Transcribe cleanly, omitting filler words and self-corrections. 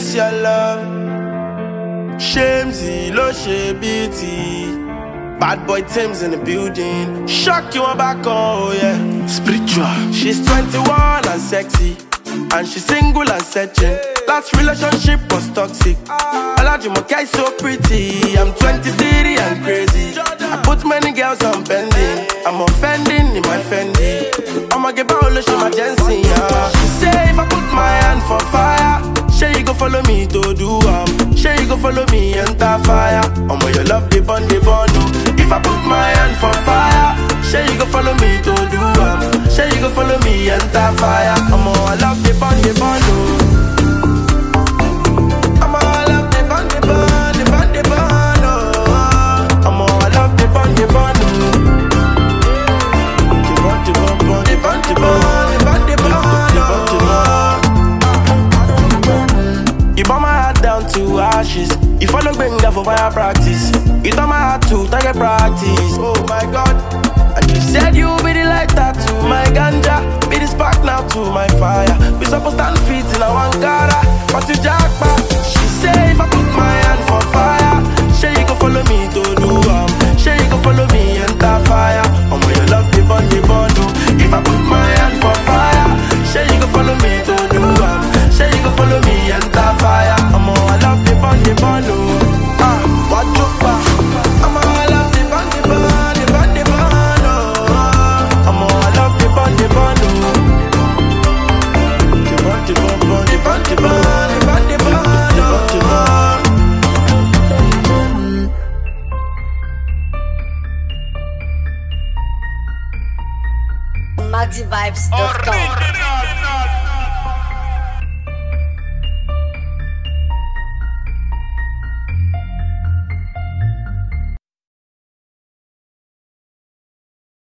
miss your love. Shamesy, lo she beauty. Bad boy Tim's in the building. Shock you on back, oh yeah. Spiritual. She's 21 and sexy, and she's single and searching. Last relationship was toxic. Olajumoke is so pretty. I'm 23 and crazy. I put many girls on pending. I'm offending in my Fendi. I'ma get back she my Jensen, yeah. She say if I put my hand for fire, say you go follow me to do say you go follow me enter fire. I'ma your love the bond, oh. If I put my hand for fire, say you go follow me to do say you go follow me enter fire. I'ma I love the bond, oh. You burn my heart down to ashes. You follow Benga for fire practice. You turn my heart to target practice. Oh my God. And you said you be the lighter to my ganja, be the spark now to my fire. We supposed to stand feet in a Ankara, but you jackpot. She say if I put my hand for fire, say you go follow me to do say you go follow me enter fire. I'm your love the bond, oh. If I put my hand for fire, say you go follow me to do say you go follow me enter fire. I'm I love the bond, oh. What you back? I'm I love the bond, oh. I'm I love the bond, oh. The bond, MaxiVibes.com